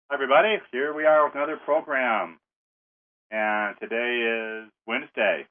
Hi, everybody. Here we are with another program. And today is Wednesday,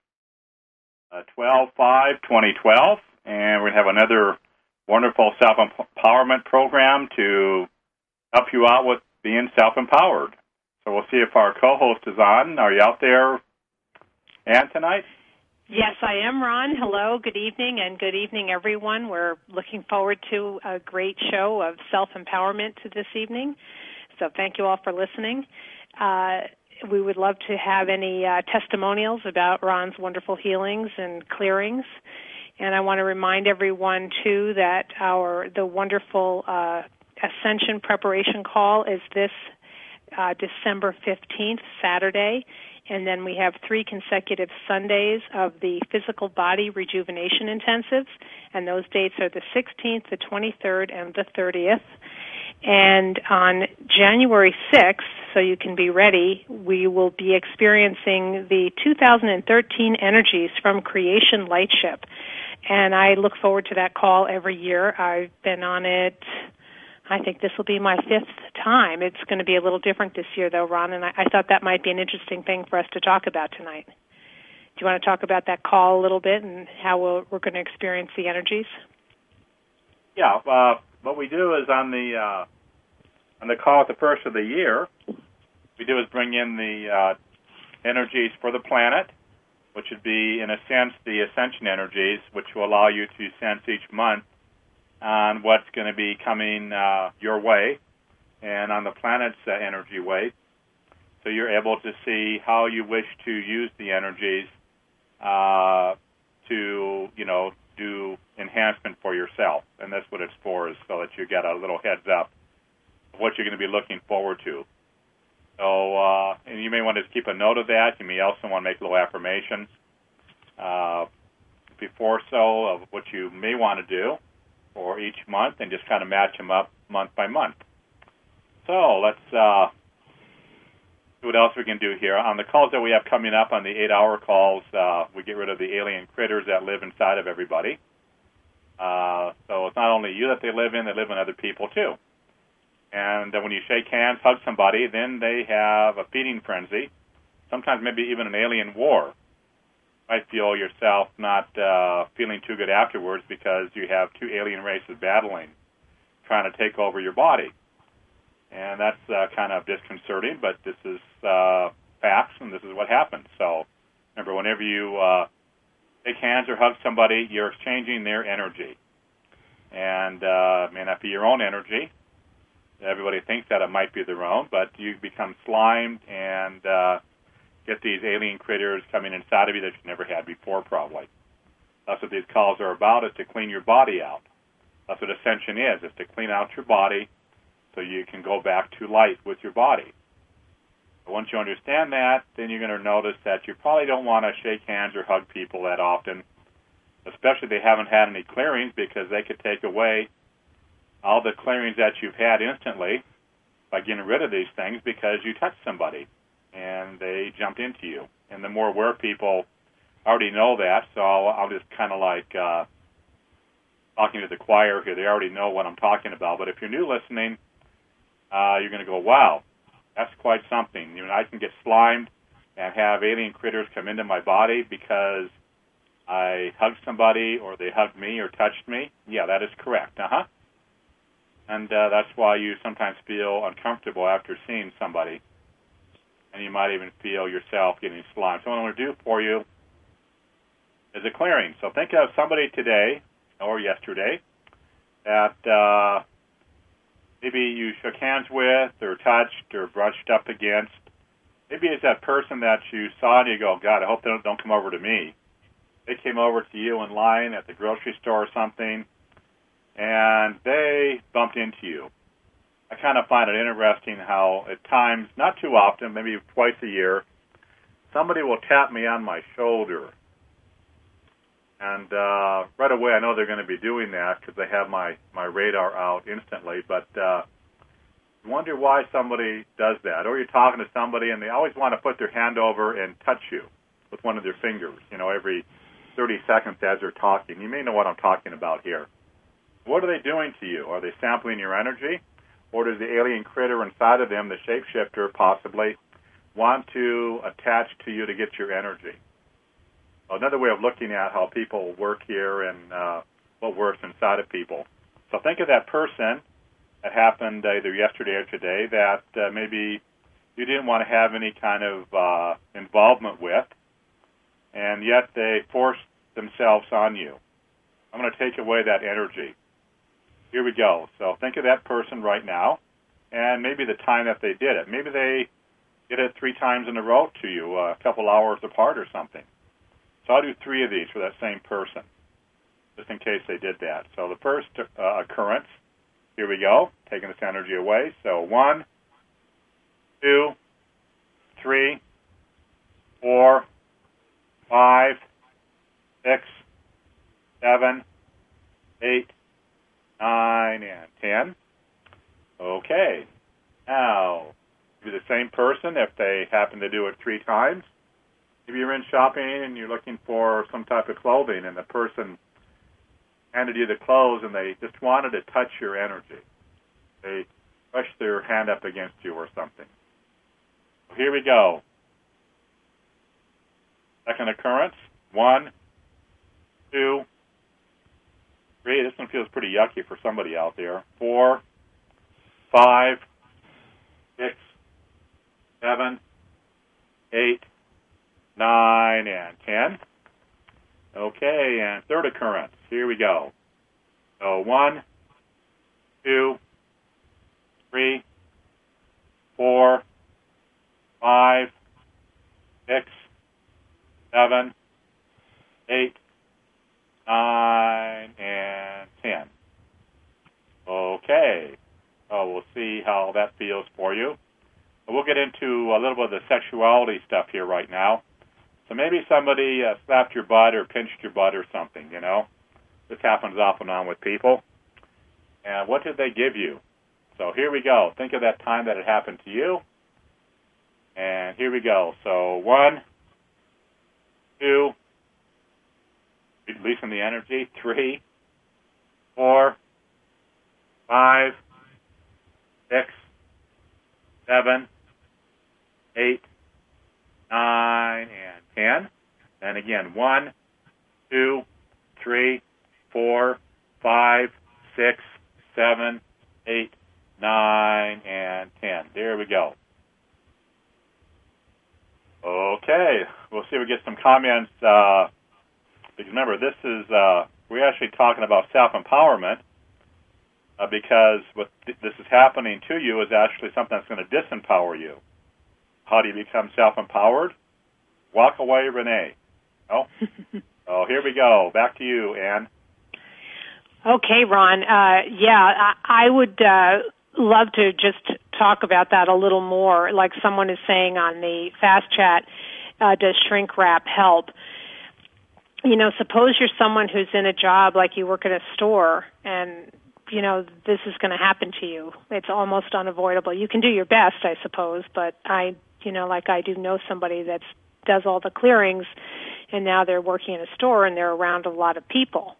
12/5/2012. And we're going to have another wonderful self-empowerment program to help you out with being self-empowered. So we'll see if our co-host is on. Are you out there, Ann, tonight? Yes, I am, Ron. Hello, good evening, and good evening, everyone. We're looking forward to a great show of self-empowerment this evening. So thank you all for listening. We would love to have any testimonials about Ron's wonderful healings and clearings. And I want to remind everyone, too, that the wonderful Ascension preparation call is this December 15th, Saturday. And then we have 3 consecutive Sundays of the physical body rejuvenation intensives. And those dates are the 16th, the 23rd, and the 30th. And on January 6th, so you can be ready, we will be experiencing the 2013 energies from Creation Lightship. And I look forward to that call every year. I've been on it, I think this will be my 5th time. It's going to be a little different this year, though, Ron, and I thought that might be an interesting thing for us to talk about tonight. Do you want to talk about that call a little bit and how we're going to experience the energies? Yeah, what we do is on the call at the first of the year, we do is bring in the energies for the planet, which would be, in a sense, the ascension energies, which will allow you to sense each month on what's going to be coming your way and on the planet's energy way. So you're able to see how you wish to use the energies to, do enhancement for yourself. And that's what it's for, is so that you get a little heads up of what you're going to be looking forward to. So, and you may want to keep a note of that. You may also want to make a little affirmation before of what you may want to do for each month and just kind of match them up month by month. So let's see what else we can do here. On the calls that we have coming up, on the 8-hour calls, we get rid of the alien critters that live inside of everybody. So it's not only you that they live in other people too. And when you shake hands, hug somebody, then they have a feeding frenzy, sometimes maybe even an alien war. You might feel yourself not feeling too good afterwards because you have 2 alien races battling, trying to take over your body. And that's kind of disconcerting, but this is facts, and this is what happens. So remember, whenever you shake hands or hug somebody, you're exchanging their energy. And it may not be your own energy. Everybody thinks that it might be their own, but you become slimed and get these alien critters coming inside of you that you never had before, probably. That's what these calls are about, is to clean your body out. That's what Ascension is to clean out your body so you can go back to light with your body. But once you understand that, then you're going to notice that you probably don't want to shake hands or hug people that often, especially if they haven't had any clearings, because they could take away all the clearings that you've had instantly by getting rid of these things because you touched somebody and they jumped into you. And the more aware people already know that, so I'll just kind of like talking to the choir here. They already know what I'm talking about. But if you're new listening, you're going to go, wow, that's quite something. I can get slimed and have alien critters come into my body because I hugged somebody or they hugged me or touched me. Yeah, that is correct. And that's why you sometimes feel uncomfortable after seeing somebody. And you might even feel yourself getting slimed. So what I'm going to do for you is a clearing. So think of somebody today or yesterday that maybe you shook hands with or touched or brushed up against. Maybe it's that person that you saw and you go, God, I hope they don't come over to me. They came over to you in line at the grocery store or something, and they bumped into you. I kind of find it interesting how at times, not too often, maybe twice a year, somebody will tap me on my shoulder. And right away I know they're going to be doing that because they have my radar out instantly. But you wonder why somebody does that. Or you're talking to somebody and they always want to put their hand over and touch you with one of their fingers, every 30 seconds as they're talking. You may know what I'm talking about here. What are they doing to you? Are they sampling your energy? or does the alien critter inside of them, the shapeshifter, possibly want to attach to you to get your energy? Another way of looking at how people work here and what works inside of people. So think of that person that happened either yesterday or today that maybe you didn't want to have any kind of involvement with, and yet they forced themselves on you. I'm going to take away that energy. Here we go. So think of that person right now, and maybe the time that they did it. Maybe they did it 3 times in a row to you, a couple hours apart or something. So I'll do 3 of these for that same person, just in case they did that. So the first occurrence, here we go, taking this energy away. So 1, 2, 3, 4, 5, 6, 7, 8, 9, and 10. Okay. Now, do the same person if they happen to do it 3 times. Maybe you're in shopping and you're looking for some type of clothing, and the person handed you the clothes and they just wanted to touch your energy. They pushed their hand up against you or something. Here we go. Second occurrence. 1, 2, 3. This one feels pretty yucky for somebody out there. 4, 5, 6, 7, 8, 9, and 10. Okay, and third occurrence. Here we go. So 1, 2, 3, 4, 5, 6, 7, 8, 9, and 10. Okay. So we'll see how that feels for you. We'll get into a little bit of the sexuality stuff here right now. So maybe somebody slapped your butt or pinched your butt or something, you know. This happens off and on with people. And what did they give you? So here we go. Think of that time that it happened to you. And here we go. So 1, 2, releasing the energy, 3, 4, 5, 6, 7, 8, 9, and 10. And again, 1, 2, 3, 4, 5, 6, 7, 8, 9, and 10. There we go. Okay, we'll see if we get some comments. Because remember, this is we're actually talking about self-empowerment because what this is happening to you is actually something that's going to disempower you. How do you become self-empowered? Walk away, Renee. Oh, so here we go. Back to you, Ann. Okay, Ron. I would love to just talk about that a little more. Like someone is saying on the Fast Chat, does shrink wrap help? You know, suppose you're someone who's in a job like you work at a store and, you know, this is going to happen to you. It's almost unavoidable. You can do your best, I suppose, but I do know somebody that does all the clearings, and now they're working in a store and they're around a lot of people.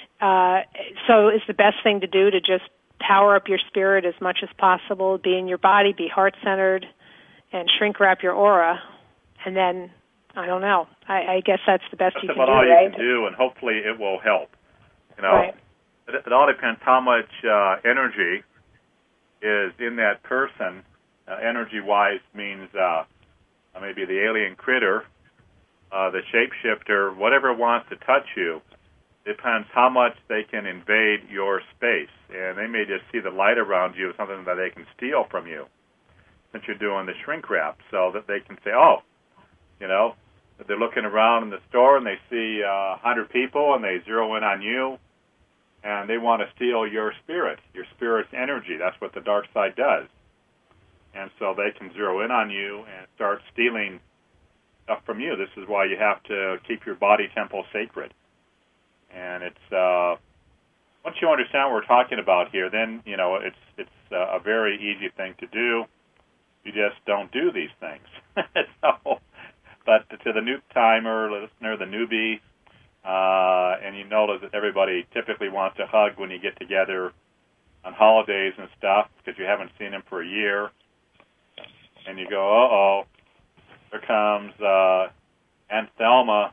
So is the best thing to do to just power up your spirit as much as possible, be in your body, be heart-centered, and shrink wrap your aura, and then, I don't know, I guess that's the best you can do, right? That's about all you can do, and hopefully it will help. You know, right. It all depends how much energy is in that person. Energy-wise means maybe the alien critter, the shapeshifter, whatever wants to touch you. Depends how much they can invade your space. And they may just see the light around you as something that they can steal from you since you're doing the shrink wrap, so that they can say, oh, you know, they're looking around in the store and they see 100 people and they zero in on you and they want to steal your spirit's energy. That's what the dark side does. And so they can zero in on you and start stealing stuff from you. This is why you have to keep your body temple sacred. And it's once you understand what we're talking about here, then you know it's a very easy thing to do. You just don't do these things. So, but to the new timer listener, the newbie, and you notice that everybody typically wants to hug when you get together on holidays and stuff because you haven't seen him for a year, and you go, uh-oh, here comes Aunt Thelma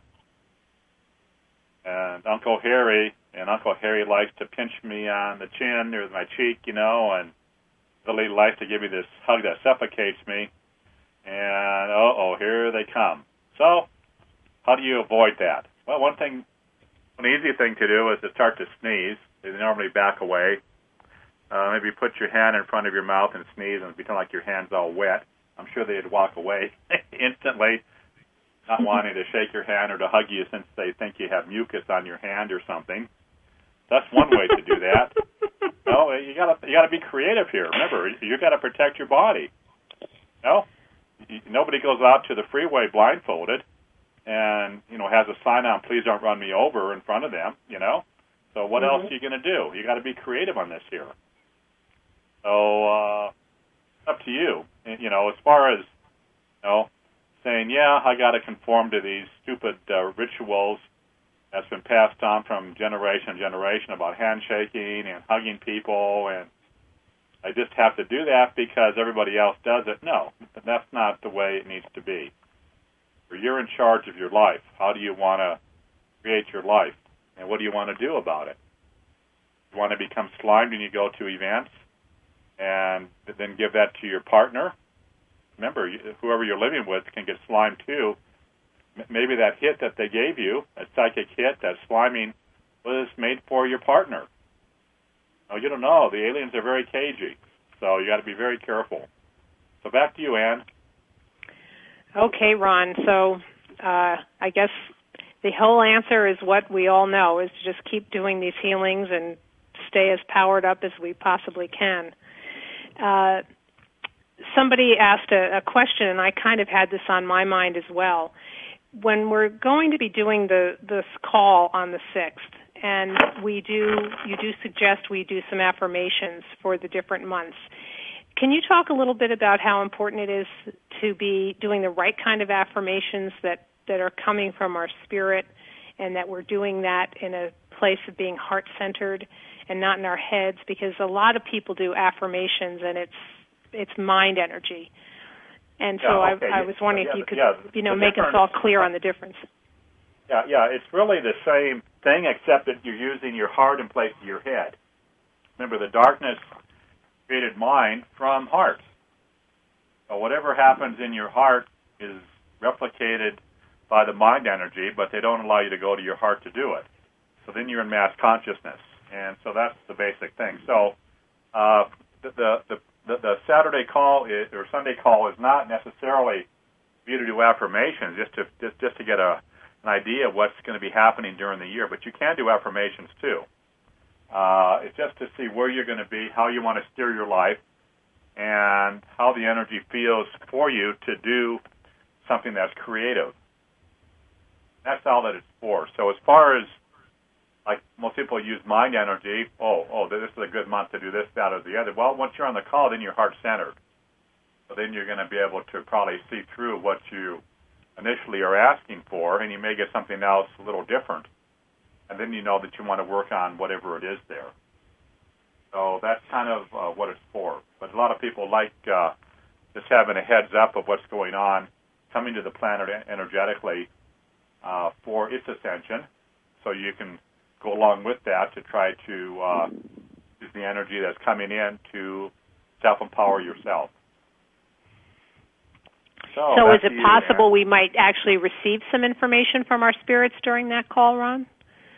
and Uncle Harry, and Uncle Harry likes to pinch me on the chin or my cheek, and really likes to give me this hug that suffocates me, and here they come. So, how do you avoid that? Well, one easy thing to do is to start to sneeze. They normally back away. Maybe put your hand in front of your mouth and sneeze and pretend like your hand's all wet. I'm sure they'd walk away instantly, not wanting to shake your hand or to hug you since they think you have mucus on your hand or something. That's one way to do that. No, you gotta be creative here. Remember, you gotta protect your body. Nobody goes out to the freeway blindfolded and has a sign on, "Please don't run me over," in front of them. So what else are you gonna do? You got to be creative on this here. So up to you. As far as saying, yeah, I got to conform to these stupid rituals that's been passed on from generation to generation about handshaking and hugging people, and I just have to do that because everybody else does it. No, that's not the way it needs to be. You're in charge of your life. How do you want to create your life? And what do you want to do about it? You want to become slimed when you go to events and then give that to your partner? Remember, whoever you're living with can get slimed too. Maybe that hit that they gave you, a psychic hit, that sliming, was made for your partner. No, you don't know. The aliens are very cagey, so you got to be very careful. So back to you, Ann. Okay, Ron. So I guess the whole answer is what we all know, is to just keep doing these healings and stay as powered up as we possibly can. Somebody asked a question, and I kind of had this on my mind as well. When we're going to be doing this call on the 6th, and you do suggest we do some affirmations for the different months. Can you talk a little bit about how important it is to be doing the right kind of affirmations that are coming from our spirit, and that we're doing that in a place of being heart-centered and not in our heads? Because a lot of people do affirmations, and it's mind energy. And so I was wondering if you could make us all clear on the difference. Yeah, it's really the same thing, except that you're using your heart in place of your head. Remember, the darkness created mind from heart. So whatever happens in your heart is replicated by the mind energy, but they don't allow you to go to your heart to do it. So then you're in mass consciousness, and so that's the basic thing. So the Saturday call or Sunday call is not necessarily for you to do affirmations, just to get an idea of what's going to be happening during the year. But you can do affirmations too. It's just to see where you're going to be, how you want to steer your life, and how the energy feels for you to do something that's creative. That's all that it's for. So as far as, like, most people use mind energy, this is a good month to do this, that, or the other. Well, once you're on the call, then you're heart-centered. So then you're going to be able to probably see through what you initially are asking for, and you may get something else a little different. And then you know that you want to work on whatever it is there. So that's kind of what it's for. But a lot of people like just having a heads up of what's going on, coming to the planet energetically for its ascension, so you can go along with that to try to use the energy that's coming in to self-empower yourself. So is it possible we might actually receive some information from our spirits during that call, Ron?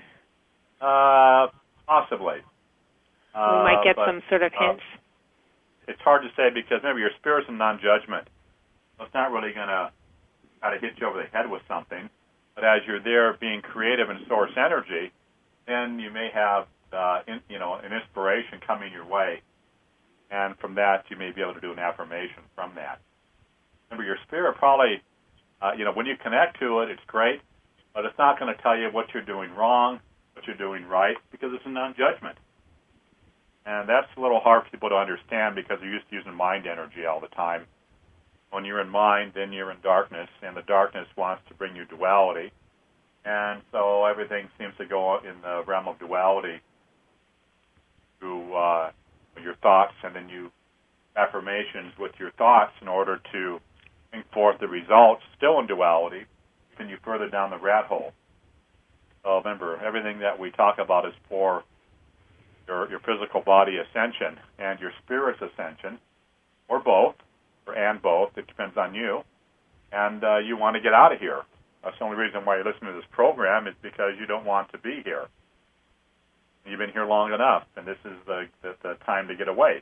Possibly. We might get some sort of hints. It's hard to say because, remember, your spirit's in non-judgment. So it's not really going to try to hit you over the head with something. But as you're there being creative and source energy, then you may have an inspiration coming your way. And from that, you may be able to do an affirmation from that. Remember, your spirit probably, when you connect to it, it's great, but it's not going to tell you what you're doing wrong, what you're doing right, because it's a non-judgment. And that's a little hard for people to understand because they're used to using mind energy all the time. When you're in mind, then you're in darkness, and the darkness wants to bring you duality. And so everything seems to go in the realm of duality to your thoughts, and then you affirmations with your thoughts in order to bring forth the results, still in duality, then you further down the rat hole. So remember, everything that we talk about is for your physical body ascension and your spirit's ascension, or both, and both. It depends on you. And you want to get out of here. That's the only reason why you're listening to this program is because you don't want to be here. You've been here long enough, and this is the time to get away.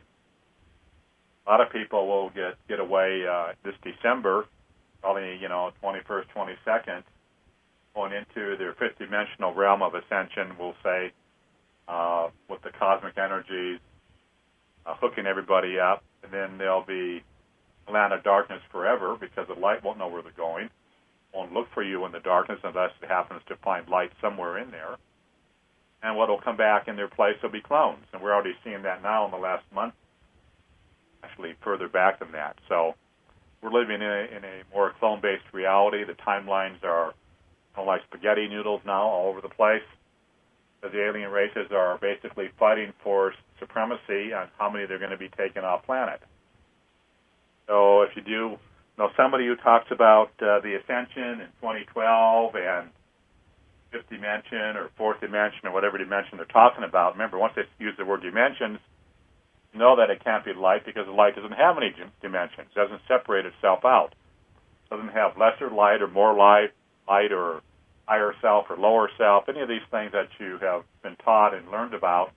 A lot of people will get away this December, probably 21st, 22nd, going into their fifth-dimensional realm of ascension. We'll say with the cosmic energies hooking everybody up, and then they'll be a land of darkness forever because the light won't know where they're going. Won't look for you in the darkness unless it happens to find light somewhere in there. And what will come back in their place will be clones, and we're already seeing that now in the last month. Actually, further back than that. So we're living in a more clone-based reality. The timelines are like spaghetti noodles now all over the place. The alien races are basically fighting for supremacy on how many they're going to be taking off planet. So if you do know somebody who talks about the ascension in 2012 and fifth dimension or fourth dimension or whatever dimension they're talking about, remember, once they use the word dimensions, know that it can't be light because the light doesn't have any dimensions. It doesn't separate itself out. It doesn't have lesser light or more light or higher self or lower self, any of these things that you have been taught and learned about,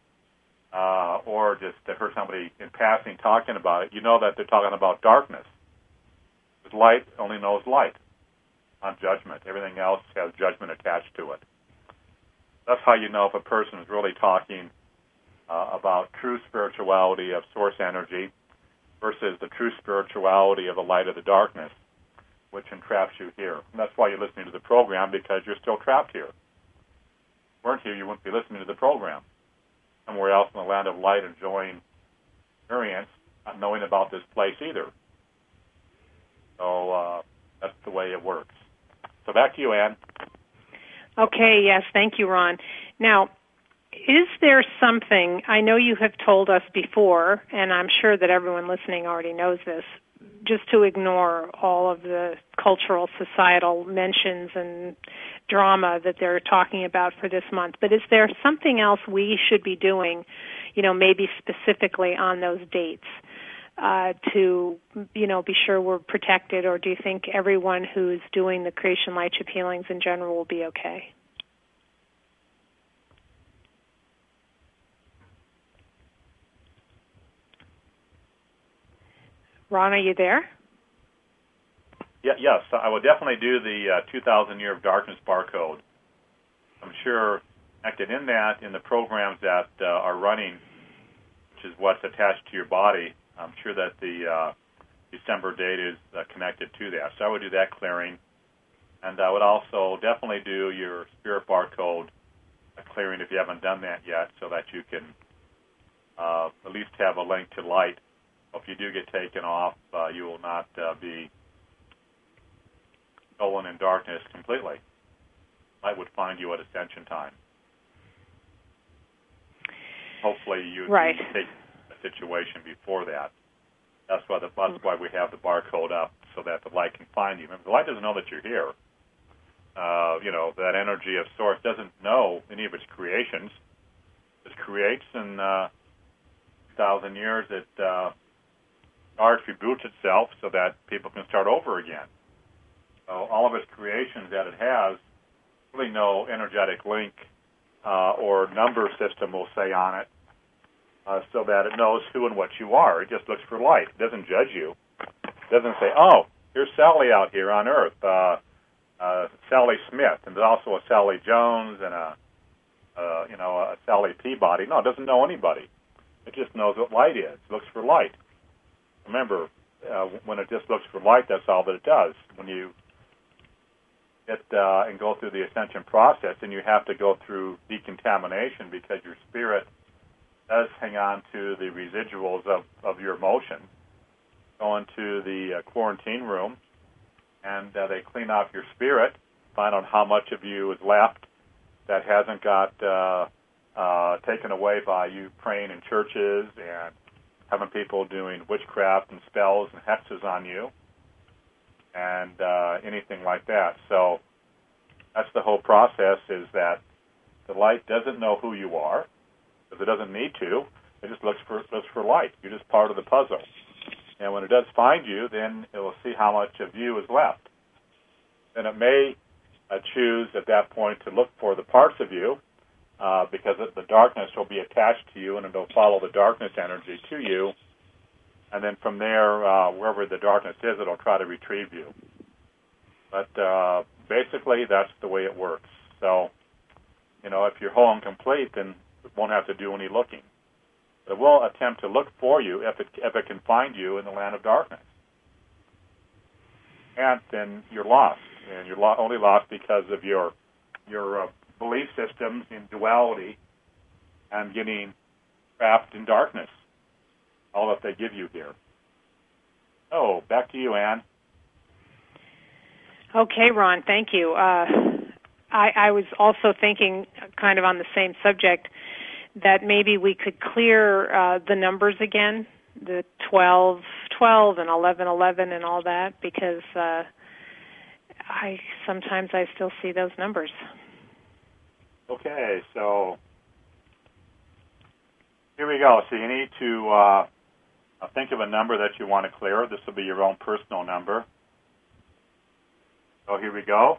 or just heard somebody in passing talking about it, you know that they're talking about darkness. Because light only knows light on judgment. Everything else has judgment attached to it. That's how you know if a person is really talking about true spirituality of source energy versus the true spirituality of the light of the darkness, which entraps you here. And that's why you're listening to the program, because you're still trapped here. If you weren't here, you wouldn't be listening to the program. Somewhere else in the land of light, enjoying experience, not knowing about this place either. So that's the way it works. So back to you, Ann. Okay, yes, thank you, Ron. Now, is there something, I know you have told us before, and I'm sure that everyone listening already knows this, just to ignore all of the cultural, societal mentions and drama that they're talking about for this month. But is there something else we should be doing, maybe specifically on those dates to, be sure we're protected, or do you think everyone who's doing the Creation Lightship healings in general will be okay? Ron, are you there? Yes, I will definitely do the 2,000 Year of Darkness barcode. I'm sure connected in that, in the programs that are running, which is what's attached to your body, I'm sure that the December date is connected to that. So I would do that clearing. And I would also definitely do your spirit barcode clearing if you haven't done that yet, so that you can at least have a link to light. If you do get taken off, you will not be stolen in darkness completely. Light would find you at ascension time. Hopefully you take a situation before that. That's why we have the barcode up, so that the light can find you. Remember, the light doesn't know that you're here. That energy of Source doesn't know any of its creations. It creates, in 1,000 years, it attributes itself so that people can start over again. So all of its creations that it has, really no energetic link or number system, we'll say, on it, so that it knows who and what you are. It just looks for light. It doesn't judge you. It doesn't say, oh, here's Sally out here on Earth, Sally Smith, and there's also a Sally Jones and a Sally Peabody. No, it doesn't know anybody. It just knows what light is. It looks for light. Remember, when it just looks for light, that's all that it does. When you get and go through the ascension process, and you have to go through decontamination because your spirit does hang on to the residuals of your emotion. Go into the quarantine room, and they clean off your spirit, find out how much of you is left that hasn't got taken away by you praying in churches and having people doing witchcraft and spells and hexes on you and anything like that. So that's the whole process, is that the light doesn't know who you are, because it doesn't need to. It just looks for light. You're just part of the puzzle. And when it does find you, then it will see how much of you is left. Then it may choose at that point to look for the parts of you, because the darkness will be attached to you, and it will follow the darkness energy to you. And then from there, wherever the darkness is, it will try to retrieve you. But basically, that's the way it works. So, if you're whole and complete, then it won't have to do any looking. But it will attempt to look for you if it can find you in the land of darkness. And then you're lost. And you're only lost because of your belief systems in duality and getting trapped in darkness, all that they give you here. Oh, back to you, Anne. Okay, Ron, thank you. I was also thinking, kind of on the same subject, that maybe we could clear the numbers again, the 12, 12 and 11, 11 and all that, because sometimes I still see those numbers. Okay, so here we go. So you need to think of a number that you want to clear. This will be your own personal number. So here we go.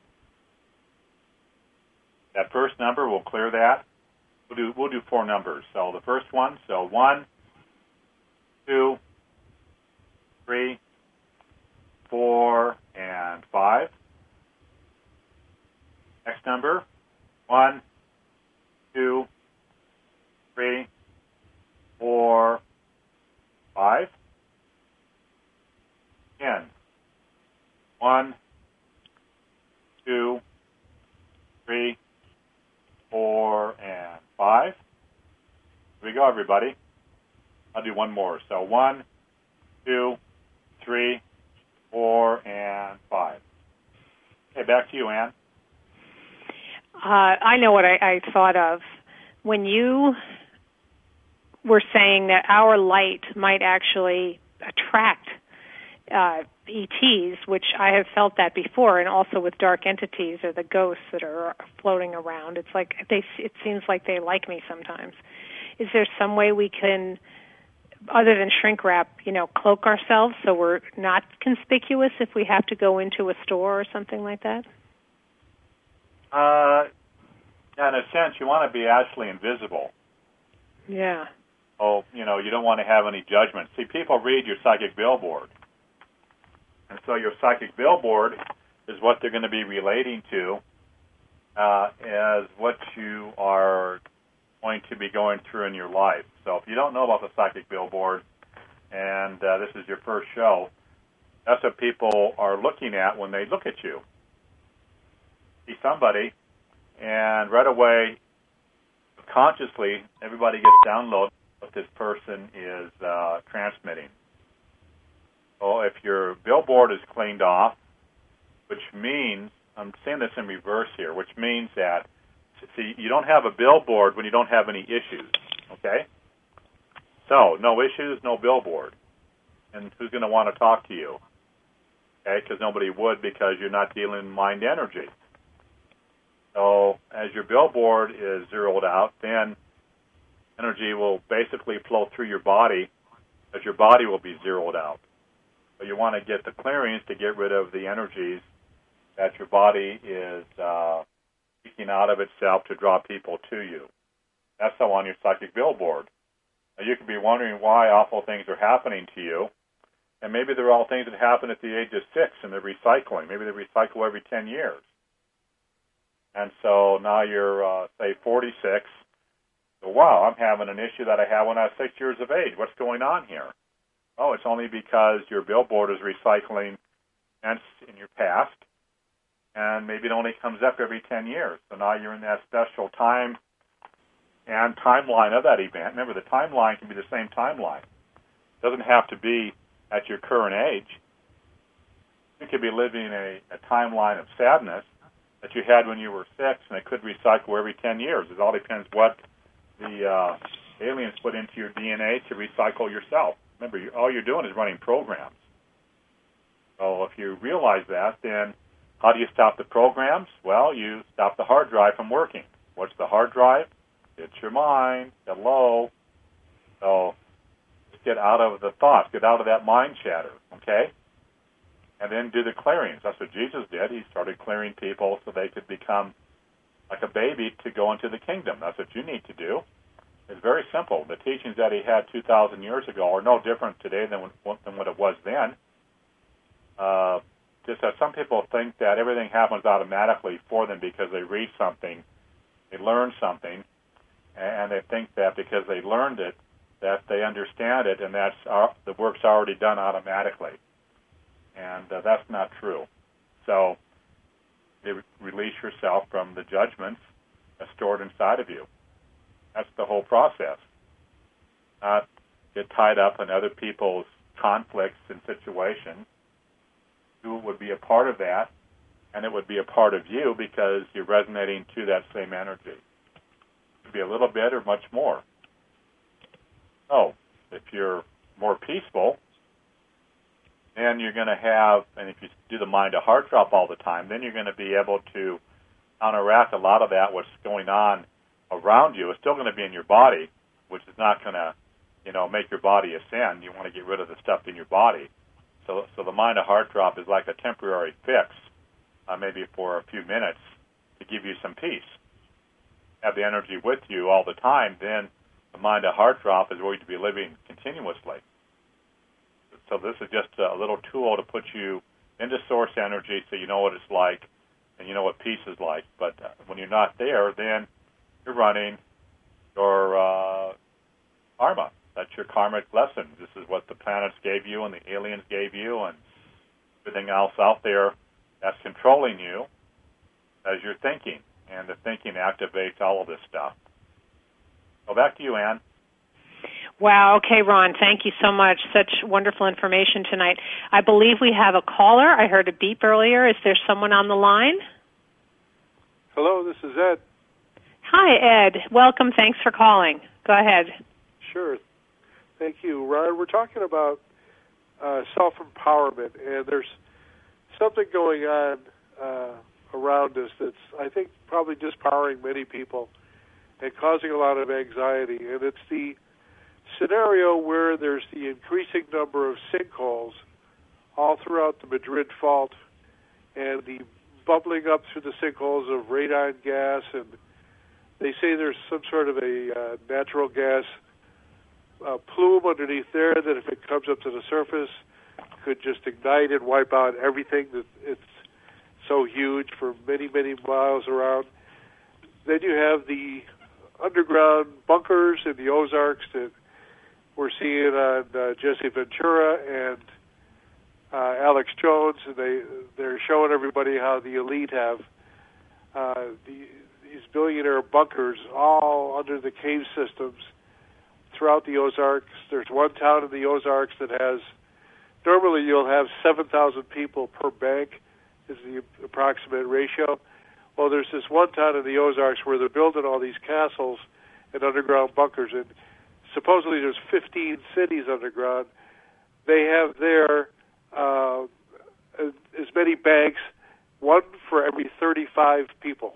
That first number, we'll clear that. We'll do 4 numbers. So the first one, so 1, 2, 3, 4, and 5. Next number, 1, 2, 3, 4, 5. Again, 1, 2, 3, 4, and 5. Here we go, everybody. I'll do one more. So 1, 2, 3, 4, and 5. Okay, back to you, Anne. I know what I thought of. When you were saying that our light might actually attract ETs, which I have felt that before, and also with dark entities or the ghosts that are floating around. It's like it seems like they like me sometimes. Is there some way we can, other than shrink wrap, cloak ourselves so we're not conspicuous if we have to go into a store or something like that? In a sense, you want to be actually invisible. Yeah. Oh, you don't want to have any judgment. See, people read your psychic billboard. And so your psychic billboard is what they're going to be relating to as what you are going to be going through in your life. So if you don't know about the psychic billboard, and this is your first show, that's what people are looking at when they look at you. See somebody, and right away, consciously, everybody gets downloaded what this person is transmitting. So if your billboard is cleaned off, which means, I'm saying this in reverse here, which means that, see, you don't have a billboard when you don't have any issues, okay? So, no issues, no billboard. And who's going to want to talk to you? Okay, because nobody would, because you're not dealing in mind energy. So as your billboard is zeroed out, then energy will basically flow through your body, as your body will be zeroed out. So you want to get the clearings to get rid of the energies that your body is seeking out of itself to draw people to you. That's how on your psychic billboard. Now you could be wondering why awful things are happening to you, and maybe they're all things that happen at the age of 6 and they're recycling. Maybe they recycle every 10 years. And so now you're, say, 46. So, wow, I'm having an issue that I had when I was 6 years of age. What's going on here? Oh, it's only because your billboard is recycling events in your past, and maybe it only comes up every 10 years. So now you're in that special time and timeline of that event. Remember, the timeline can be the same timeline. It doesn't have to be at your current age. You could be living a timeline of sadness that you had when you were 6, and it could recycle every 10 years. It all depends what the aliens put into your DNA to recycle yourself. Remember, all you're doing is running programs. So if you realize that, then how do you stop the programs? Well, you stop the hard drive from working. What's the hard drive? It's your mind. Hello. So get out of the thoughts. Get out of that mind chatter, okay? And then do the clearings. That's what Jesus did. He started clearing people so they could become like a baby to go into the kingdom. That's what you need to do. It's very simple. The teachings that he had 2,000 years ago are no different today than what it was then. Just that some people think that everything happens automatically for them because they read something, they learn something, and they think that because they learned it, that they understand it, and the work's already done automatically. And that's not true. So you release yourself from the judgments that's stored inside of you. That's the whole process. Not get tied up in other people's conflicts and situations. You would be a part of that, and it would be a part of you because you're resonating to that same energy. It could be a little bit or much more. So if you're more peaceful, then you're going to have, and if you do the mind to heart drop all the time, then you're going to be able to counteract a lot of that, what's going on around you. It's still going to be in your body, which is not going to, make your body ascend. You want to get rid of the stuff in your body. So the mind to heart drop is like a temporary fix, maybe for a few minutes, to give you some peace. Have the energy with you all the time, then the mind to heart drop is going to be living continuously. So this is just a little tool to put you into source energy so you know what it's like and you know what peace is like. But when you're not there, then you're running your karma. That's your karmic lesson. This is what the planets gave you and the aliens gave you and everything else out there that's controlling you as you're thinking. And the thinking activates all of this stuff. So back to you, Ann. Wow. Okay, Ron, thank you so much. Such wonderful information tonight. I believe we have a caller. I heard a beep earlier. Is there someone on the line? Hello, this is Ed. Hi, Ed. Welcome. Thanks for calling. Go ahead. Sure. Thank you, Ron. We're talking about self-empowerment, and there's something going on around us that's, I think, probably dispowering many people and causing a lot of anxiety, and it's the scenario where there's the increasing number of sinkholes all throughout the Madrid Fault and the bubbling up through the sinkholes of radon gas, and they say there's some sort of a natural gas plume underneath there that if it comes up to the surface could just ignite and wipe out everything. That it's so huge for many, many miles around. Then you have the underground bunkers in the Ozarks that we're seeing on Jesse Ventura and Alex Jones, and they're showing everybody how the elite have these billionaire bunkers all under the cave systems throughout the Ozarks. There's one town in the Ozarks that has, normally you'll have 7,000 people per bank is the approximate ratio. Well, there's this one town in the Ozarks where they're building all these castles and underground bunkers, and supposedly there's 15 cities underground. They have there as many banks, one for every 35 people.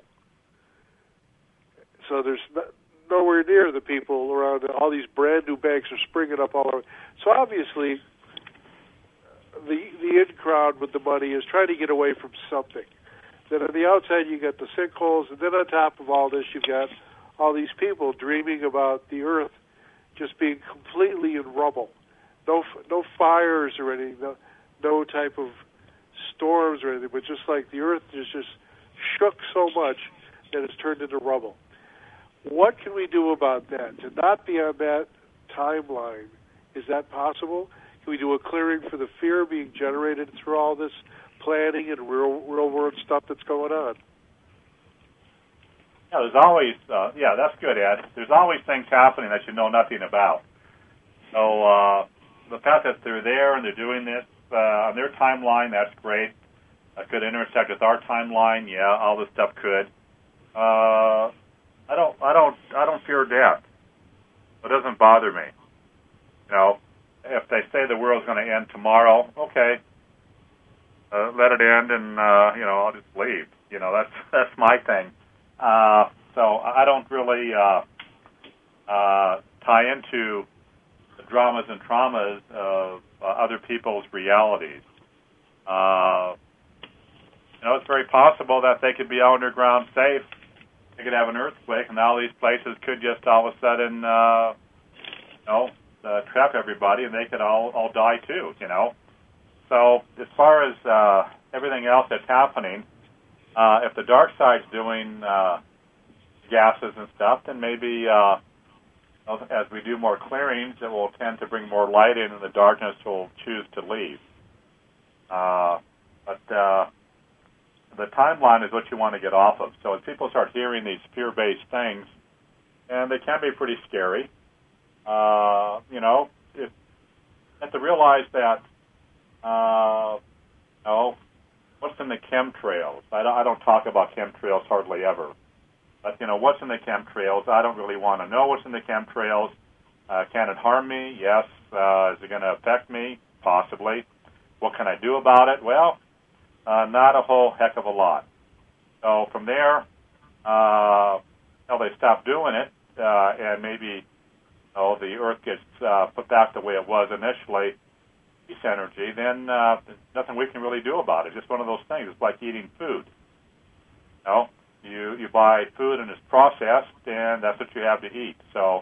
So there's nowhere near the people around. All these brand new banks are springing up all over. So obviously, the in crowd with the money is trying to get away from something. Then on the outside you got the sinkholes, and then on top of all this you've got all these people dreaming about the earth just being completely in rubble. No fires or anything, no type of storms or anything, but just like the earth is just shook so much that it's turned into rubble. What can we do about that? To not be on that timeline, is that possible? Can we do a clearing for the fear being generated through all this planning and real-world stuff that's going on? Yeah, there's always, that's good, Ed. There's always things happening that you know nothing about. So the fact that they're there and they're doing this on their timeline, that's great. Could it intersect with our timeline? Yeah, all this stuff could. I don't fear death. It doesn't bother me. You know, if they say the world's going to end tomorrow, okay, let it end, and I'll just leave. You know, that's my thing. So I don't really tie into the dramas and traumas of other people's realities. It's very possible that they could be underground safe. They could have an earthquake, and all these places could just all of a sudden, trap everybody, and they could all die too. You know. So as far as everything else that's happening, if the dark side's doing gases and stuff, then maybe as we do more clearings, it will tend to bring more light in, and the darkness will choose to leave. But the timeline is what you want to get off of. So as people start hearing these fear-based things, and they can be pretty scary, you have to realize that, what's in the chemtrails? I don't talk about chemtrails hardly ever. But, what's in the chemtrails? I don't really want to know what's in the chemtrails. Can it harm me? Yes. Is it going to affect me? Possibly. What can I do about it? Well, not a whole heck of a lot. So from there, they stop doing it, and maybe the Earth gets put back the way it was initially, peace energy, then nothing we can really do about it. Just one of those things. It's like eating food. You buy food and it's processed, and that's what you have to eat. So,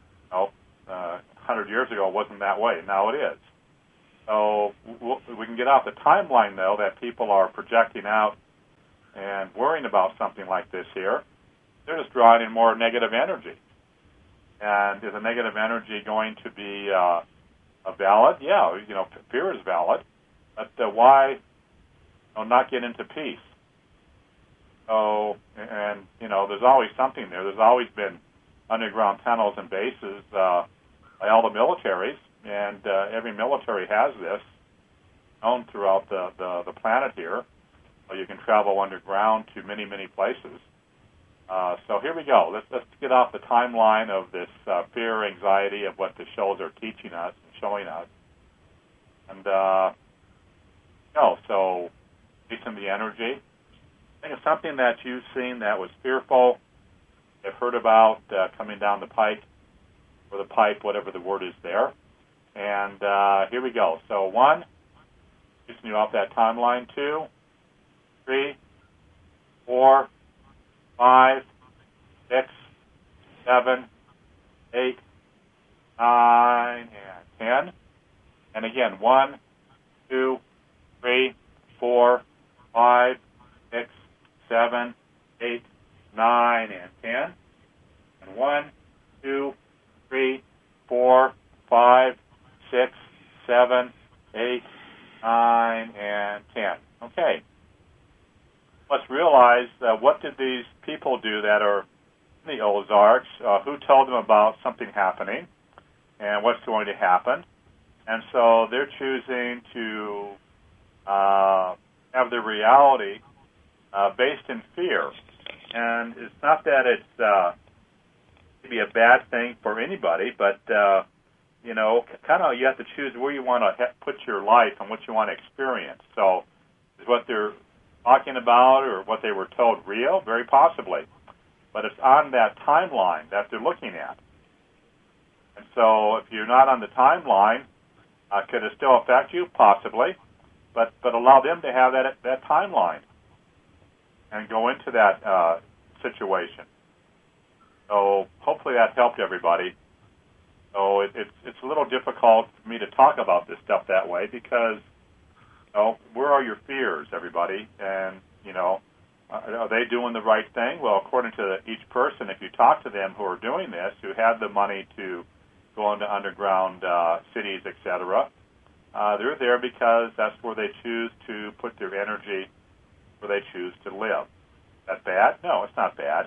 100 years ago it wasn't that way. Now it is. So we can get off the timeline, though, that people are projecting out and worrying about something like this here. They're just drawing in more negative energy. And is a negative energy going to be valid? Yeah, fear is valid. But why not get into peace? So, and, there's always something there. There's always been underground tunnels and bases by all the militaries, and every military has this known throughout the planet here. You can travel underground to many, many places. So here we go. Let's get off the timeline of this fear, anxiety of what the shows are teaching us and showing us. And, so releasing the energy. I think it's something that you've seen that was fearful, have heard about coming down the pike, or the pipe, whatever the word is there. And here we go. So 1, releasing you off that timeline. 2, 3, 4, 5, 6, 7, 8, 9, and 10. And again, 1, 2, 3, 4, 5, 6, 7, 8, 9, and 10. And 1, 2, 3, 4, 5, 6, 7, 8, 9, and 10. Okay. Let's realize what did these people do that are in the Ozarks? Who told them about something happening and what's going to happen? And so they're choosing to have their reality based in fear. And it's not that it's maybe a bad thing for anybody, but, kind of you have to choose where you want to put your life and what you want to experience. So is what they're talking about or what they were told real? Very possibly. But it's on that timeline that they're looking at. And so if you're not on the timeline, could it still affect you? Possibly. But allow them to have that timeline and go into that situation. So hopefully that helped everybody. So it's a little difficult for me to talk about this stuff that way because, where are your fears, everybody? And, are they doing the right thing? Well, according to each person, if you talk to them who are doing this, who have the money to go into underground cities, etc., they're there because that's where they choose to put their energy, where they choose to live. Is that bad? No, it's not bad.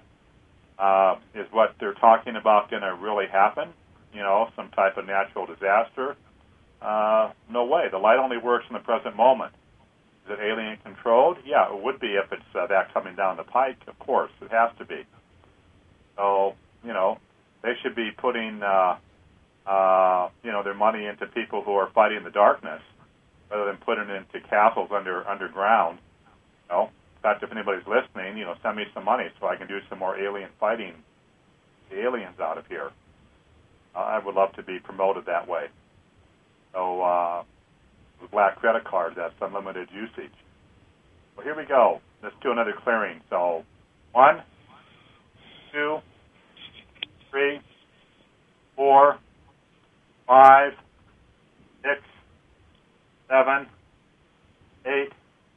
Is what they're talking about going to really happen? Some type of natural disaster? No way. The light only works in the present moment. Is it alien controlled? Yeah, it would be if it's that coming down the pike. Of course, it has to be. So they should be putting their money into people who are fighting the darkness rather than putting it into castles underground. In fact, if anybody's listening, send me some money so I can do some more alien fighting, the aliens out of here. I would love to be promoted that way. So, with black credit card, that's unlimited usage. Well, here we go. Let's do another clearing. So, 1, 2, 3, 4, 5, 6, 7, 8,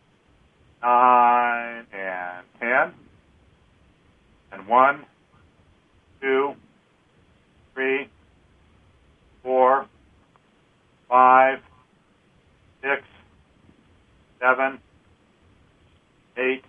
9, and 10. And 1, 2, 3, 4, 5, 6, 7, 8,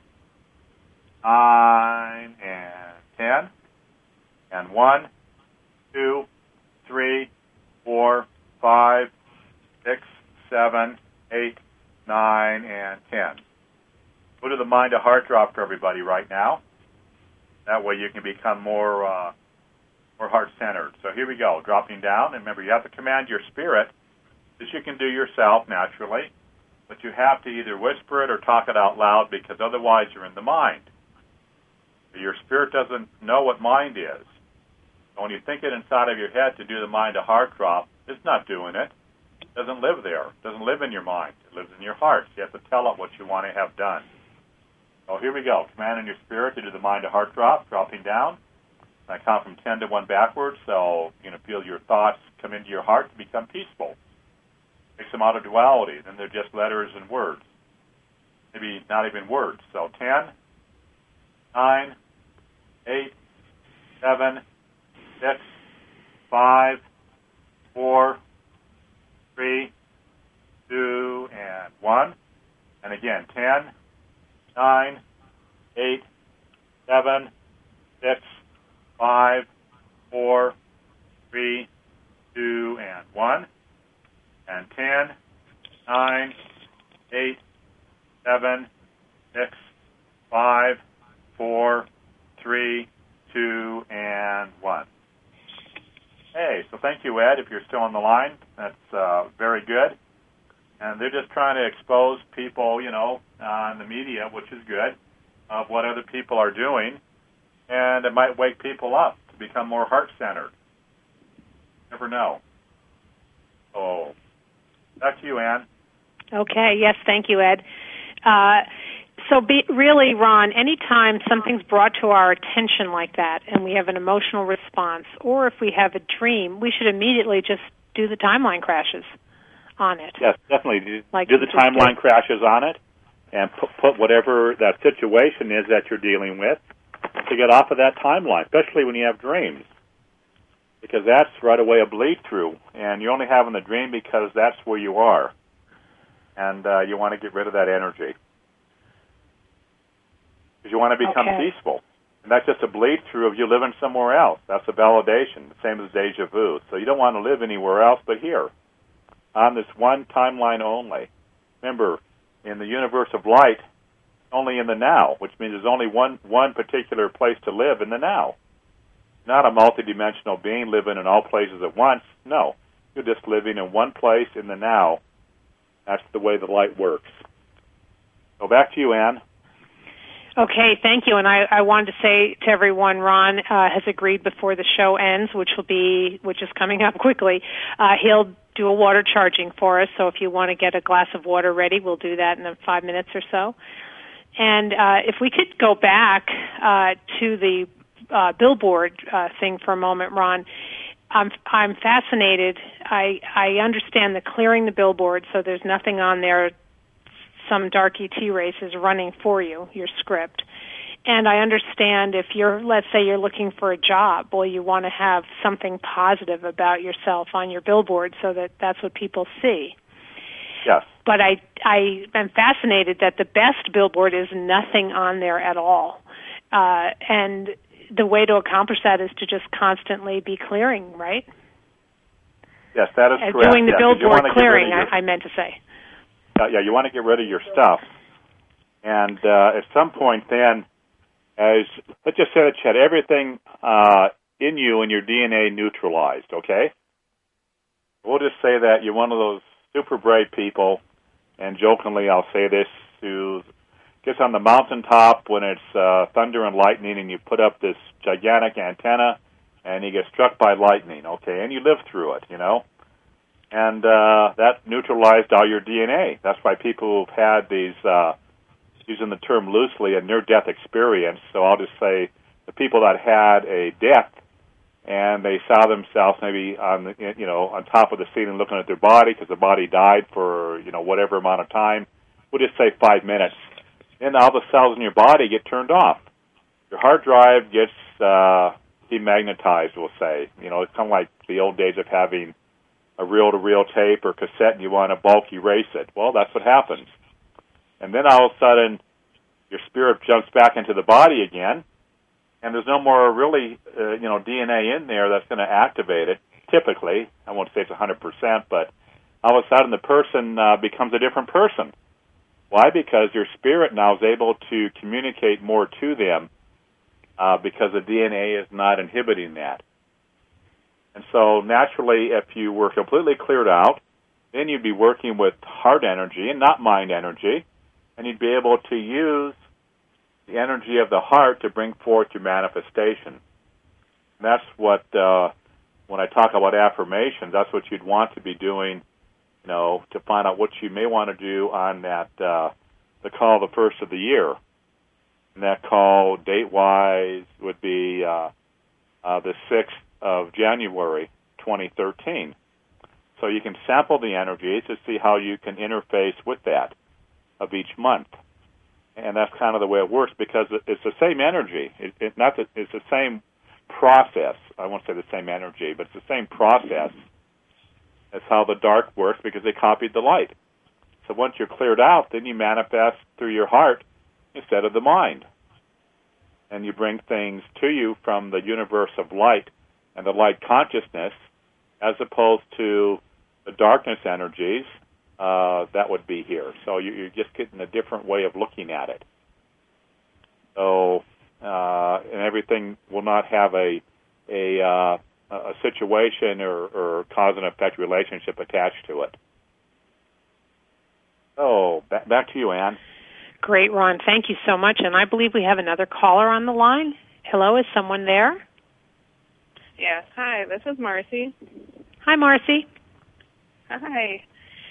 9, and 10. And 1, 2, 3, 4, 5, 6, 7, 8, 9, and 10. Go to the mind to heart drop for everybody right now. That way you can become more heart-centered. So here we go, dropping down. And remember, you have to command your spirit. This you can do yourself naturally, but you have to either whisper it or talk it out loud because otherwise you're in the mind. Your spirit doesn't know what mind is. So when you think it inside of your head to do the mind to heart drop, it's not doing it. It doesn't live there. It doesn't live in your mind. It lives in your heart. So you have to tell it what you want to have done. So here we go. Commanding your spirit to do the mind to heart drop, dropping down. I count from 10 to 1 backwards, so you're going to feel your thoughts come into your heart to become peaceful. Take them out of duality. Then they're just letters and words. Maybe not even words. So 10, 9, 8, 7, 6, 5, 4, 3, 2, and 1. And again, 10, 9, 8, 7, 6, 5, 4, 3, 2, and 1. And 10, 9, 8, 7, 6, 5, 4, 3, 2, and 1. Hey, so thank you, Ed, if you're still on the line. That's very good. And they're just trying to expose people, on the media, which is good, of what other people are doing. And it might wake people up to become more heart-centered. Never know. So, back to you, Ann. Okay, yes, thank you, Ed. Really, Ron, anytime something's brought to our attention like that and we have an emotional response, or if we have a dream, we should immediately just do the timeline crashes on it. Yes, definitely. Do the timeline crashes on it and put whatever that situation is that you're dealing with to get off of that timeline, especially when you have dreams, because that's right away a bleed-through, and you're only having the dream because that's where you are, and you want to get rid of that energy. Because you want to become peaceful. And that's just a bleed-through of you living somewhere else. That's a validation, the same as deja vu. So you don't want to live anywhere else but here, on this one timeline only. Remember, in the universe of light, only in the now, which means there's only one particular place to live in the now. Not a multidimensional being living in all places at once. No, you're just living in one place in the now. That's the way the light works. So back to you, Ann. Okay, thank you. And I wanted to say to everyone, Ron has agreed before the show ends, which is coming up quickly. He'll do a water charging for us. So if you want to get a glass of water ready, we'll do that in 5 minutes or so. And if we could go back to the billboard thing for a moment, Ron. I'm fascinated. I understand the clearing the billboard, so there's nothing on there. Some dark ET race is running for you, your script. And I understand if let's say you're looking for a job, well, you want to have something positive about yourself on your billboard so that's what people see. Yes. But I am fascinated that the best billboard is nothing on there at all. And the way to accomplish that is to just constantly be clearing, right? Yes, that is correct. Doing the billboard clearing, I meant to say. you want to get rid of your stuff. And at some point then, let's just say that you had everything in you and your DNA neutralized, okay? We'll just say that you're one of those super brave people, and jokingly I'll say this, who gets on the mountaintop when it's thunder and lightning, and you put up this gigantic antenna, and you get struck by lightning, okay? And you live through it, And that neutralized all your DNA. That's why people who've had these, using the term loosely, a near-death experience. So I'll just say the people that had a death and they saw themselves maybe on top of the ceiling looking at their body because the body died for whatever amount of time. We'll just say 5 minutes. Then all the cells in your body get turned off. Your hard drive gets demagnetized. We'll say it's kind of like the old days of having a reel-to-reel tape or cassette and you want to bulk erase it. Well, that's what happens. And then all of a sudden, your spirit jumps back into the body again, and there's no more really, DNA in there that's going to activate it. Typically, I won't say it's 100%, but all of a sudden the person becomes a different person. Why? Because your spirit now is able to communicate more to them because the DNA is not inhibiting that. And so naturally, if you were completely cleared out, then you'd be working with heart energy and not mind energy, and you'd be able to use the energy of the heart to bring forth your manifestation. And that's what, when I talk about affirmations, that's what you'd want to be doing, to find out what you may want to do on that, the call the first of the year. And that call, date-wise, would be the 6th of January 2013. So you can sample the energies to see how you can interface with that of each month. And that's kind of the way it works because it's the same energy. It's the same process. I won't say the same energy, but it's the same process as how the dark works because they copied the light. So once you're cleared out, then you manifest through your heart instead of the mind. And you bring things to you from the universe of light and the light consciousness as opposed to the darkness energies that would be here. So you're just getting a different way of looking at it. So, and everything will not have a situation or cause and effect relationship attached to it. So, back to you, Ann. Great, Ron. Thank you so much. And I believe we have another caller on the line. Hello, is someone there? Yes. Hi, this is Marcy. Hi, Marcy. Hi.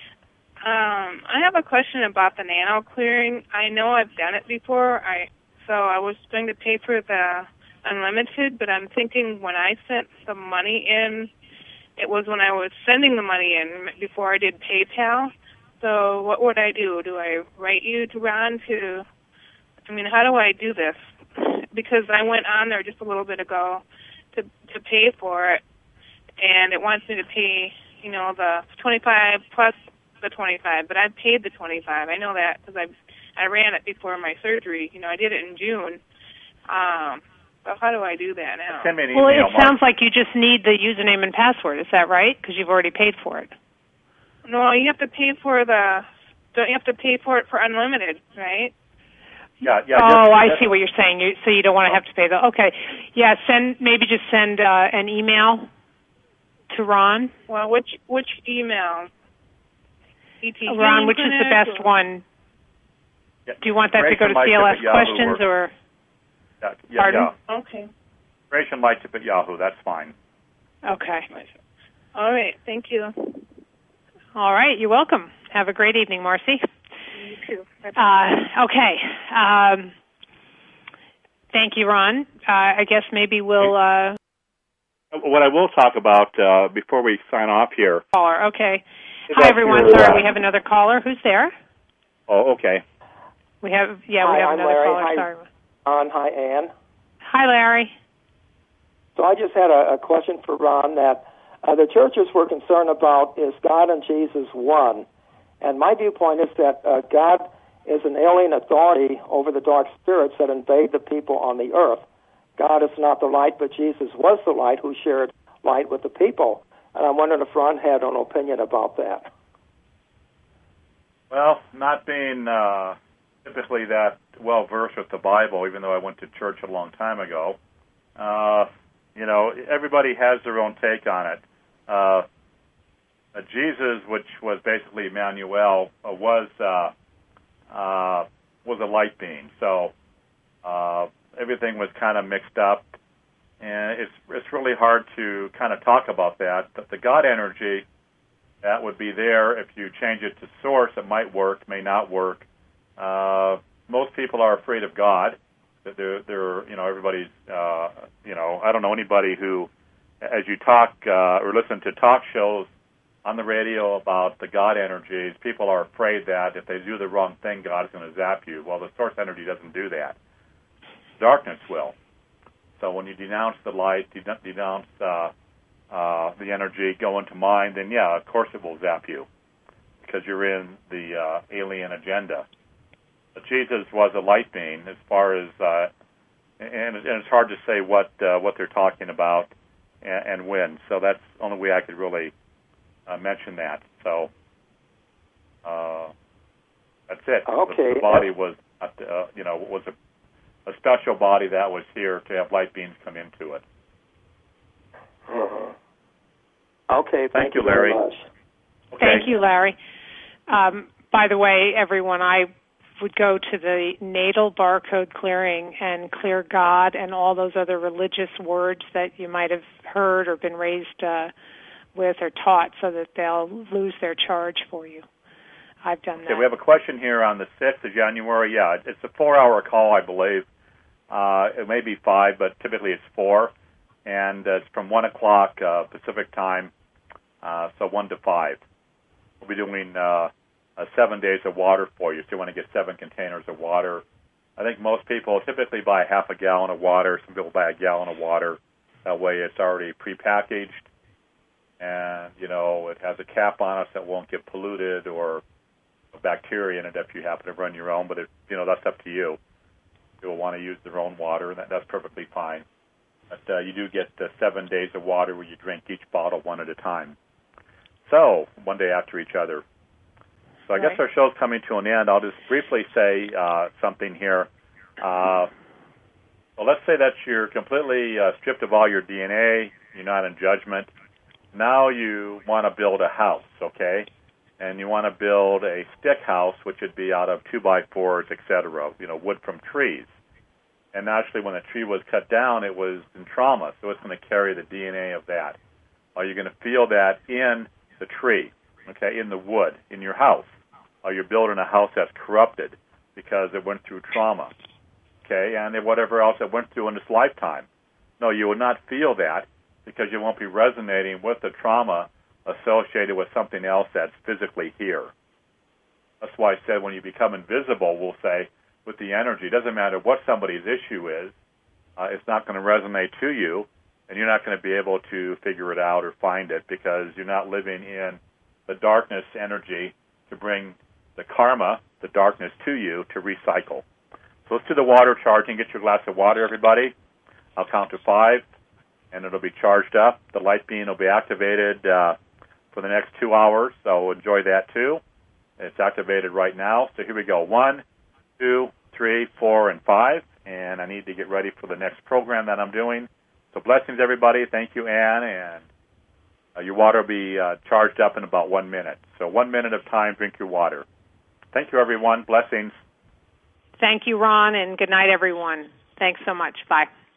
I have a question about the nano clearing. I know I've done it before. So I was going to pay for the unlimited, but I'm thinking when I sent the money in, it was when I was sending the money in before I did PayPal. So what would I do? Do I write you to Ron how do I do this? Because I went on there just a little bit ago to pay for it, and it wants me to pay, the 25 plus the 25, but I paid the 25. I know that because I ran it before my surgery. I did it in June. So how do I do that now? Send me an email, Mark. Sounds like you just need the username and password. Is that right? Because you've already paid for it. No, you have to pay for don't you have to pay for it for unlimited, right? Yeah. I see what you're saying. So you don't want to have to pay okay. Yeah, send an email to Ron. Well, which email? Ron, which is the best one? Yeah. Do you want that to go to CLS questions or? Pardon? Yeah. Okay. Lightship at Yahoo. That's fine. Okay. All right. Thank you. All right. You're welcome. Have a great evening, Marcy. You too. Okay. Thank you, Ron. I guess maybe we'll... What I will talk about before we sign off here... Caller, okay. Hi, everyone. Sorry, we have another caller. Who's there? Oh, okay. We have I'm another Larry. caller. Hi, Sorry. Hi, Ann. Hi, Larry. So I just had a question for Ron that the churches were concerned about, is God and Jesus one? And my viewpoint is that God is an alien authority over the dark spirits that invade the people on the earth. God is not the light, but Jesus was the light who shared light with the people. And I'm wondering if Ron had an opinion about that. Well, not being typically that well versed with the Bible, even though I went to church a long time ago, everybody has their own take on it. Jesus, which was basically Emmanuel, was a light being. So everything was kind of mixed up, and it's really hard to kind of talk about that. But the God energy, that would be there. If you change it to source, it might work, may not work. Most people are afraid of God. They're everybody's, I don't know anybody who, as you talk or listen to talk shows on the radio about the God energies, people are afraid that if they do the wrong thing, God is going to zap you. Well, the source energy doesn't do that. Darkness will. So when you denounce the light, denounce the energy, go into mind, then yeah, of course it will zap you because you're in the alien agenda. But Jesus was a light being as far as, and it's hard to say what they're talking about and when. So that's the only way I could really mention that. So that's it. Okay. The body was, was a special body that was here to have light beings come into it. Okay, thank you, Larry. Very much. Okay. Thank you, Larry. By the way, everyone, I would go to the natal barcode clearing and clear God and all those other religious words that you might have heard or been raised with or taught so that they'll lose their charge for you. I've done that. Okay, we have a question here on the 6th of January. Yeah, it's a 4-hour call, I believe. It may be 5, but typically it's 4. And it's from 1 o'clock Pacific time, so 1 to 5. We'll be doing 7 days of water for you, so you want to get 7 containers of water. I think most people typically buy half a gallon of water. Some people buy a gallon of water. That way it's already prepackaged, and, it has a cap on it that won't get polluted or bacteria in it if you happen to run your own, but that's up to you. You'll want to use their own water, and that's perfectly fine. But you do get 7 days of water where you drink each bottle one at a time. So, one day after each other. So I guess our show's coming to an end. I'll just briefly say something here. Well, let's say that you're completely stripped of all your DNA. You're not in judgment. Now you want to build a house, okay? And you want to build a stick house, which would be out of 2x4s, etc., wood from trees. And actually, when the tree was cut down, it was in trauma, so it's going to carry the DNA of that. Are you going to feel that in the tree, okay, in the wood, in your house? Are you building a house that's corrupted because it went through trauma, okay, and whatever else it went through in its lifetime? No, you will not feel that because you won't be resonating with the trauma associated with something else that's physically here. That's why I said when you become invisible, we'll say, with the energy, it doesn't matter what somebody's issue is, it's not going to resonate to you, and you're not going to be able to figure it out or find it because you're not living in the darkness energy to bring the karma, the darkness to you to recycle. So let's do the water charging. Get your glass of water, everybody. I'll count to 5, and it'll be charged up. The light beam will be activated for the next 2 hours, so enjoy that too. It's activated right now. So here we go. 1, 2, 3, 4, and 5. And I need to get ready for the next program that I'm doing. So blessings, everybody. Thank you, Ann. And your water will be charged up in about 1 minute. So 1 minute of time, drink your water. Thank you, everyone. Blessings. Thank you, Ron, and good night, everyone. Thanks so much. Bye.